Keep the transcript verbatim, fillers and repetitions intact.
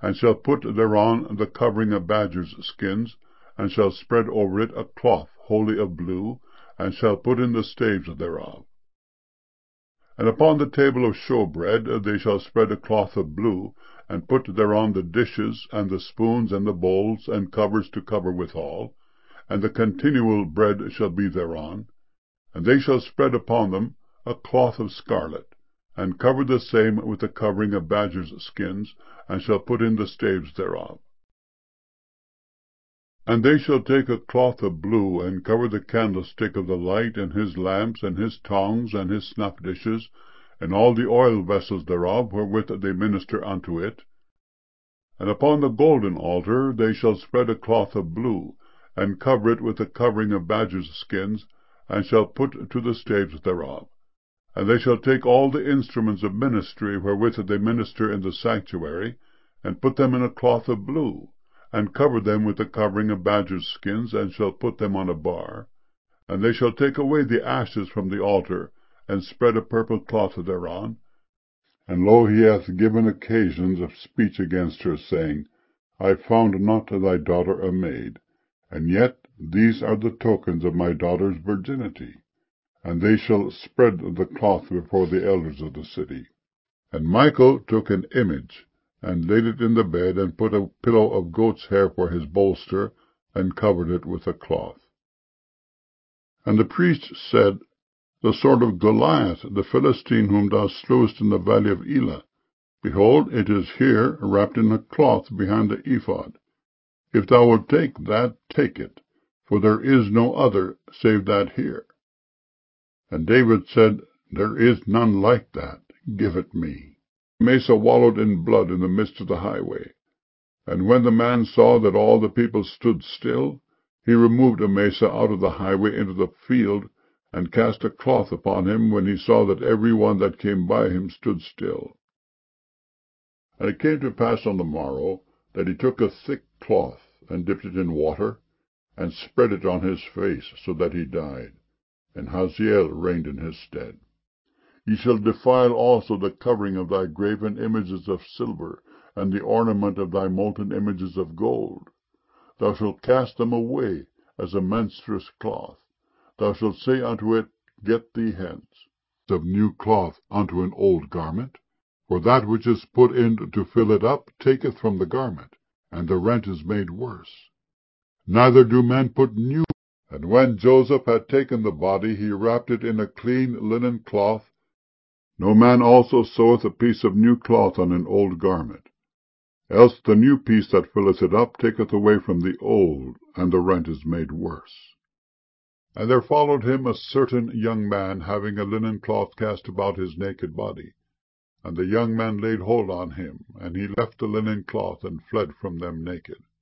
and shall put thereon the covering of badgers' skins, and shall spread over it a cloth wholly of blue, and shall put in the staves thereof. And upon the table of showbread they shall spread a cloth of blue, and put thereon the dishes, and the spoons, and the bowls, and covers to cover withal, and the continual bread shall be thereon. And they shall spread upon them a cloth of scarlet, and cover the same with the covering of badgers' skins, and shall put in the staves thereof. And they shall take a cloth of blue, and cover the candlestick of the light, and his lamps, and his tongs, and his snuff dishes, and all the oil vessels thereof, wherewith they minister unto it. And upon the golden altar they shall spread a cloth of blue, and cover it with the covering of badgers' skins, and shall put to the staves thereof. And they shall take all the instruments of ministry wherewith they minister in the sanctuary, and put them in a cloth of blue, and cover them with the covering of badgers' skins, and shall put them on a bar. And they shall take away the ashes from the altar, and spread a purple cloth thereon. And lo, he hath given occasions of speech against her, saying, I found not thy daughter a maid, and yet these are the tokens of my daughter's virginity. And they shall spread the cloth before the elders of the city. And Michael took an image, and laid it in the bed, and put a pillow of goat's hair for his bolster, and covered it with a cloth. And the priest said, The sword of Goliath, the Philistine, whom thou slewest in the valley of Elah, behold, it is here, wrapped in a cloth behind the ephod. If thou wilt take that, take it, for there is no other save that here. And David said, There is none like that, give it me. Amasa wallowed in blood in the midst of the highway. And when the man saw that all the people stood still, he removed Amasa out of the highway into the field, and cast a cloth upon him, when he saw that every one that came by him stood still. And it came to pass on the morrow, that he took a thick cloth, and dipped it in water, and spread it on his face, so that he died. And Hazael reigned in his stead. Ye shall defile also the covering of thy graven images of silver, and the ornament of thy molten images of gold. Thou shalt cast them away as a menstruous cloth. Thou shalt say unto it, Get thee hence. Of new cloth unto an old garment, for that which is put in to fill it up taketh from the garment, and the rent is made worse. Neither do men put new. And when Joseph had taken the body, he wrapped it in a clean linen cloth. No man also seweth a piece of new cloth on an old garment. Else the new piece that filleth it up taketh away from the old, and the rent is made worse. And there followed him a certain young man, having a linen cloth cast about his naked body. And the young man laid hold on him, and he left the linen cloth, and fled from them naked.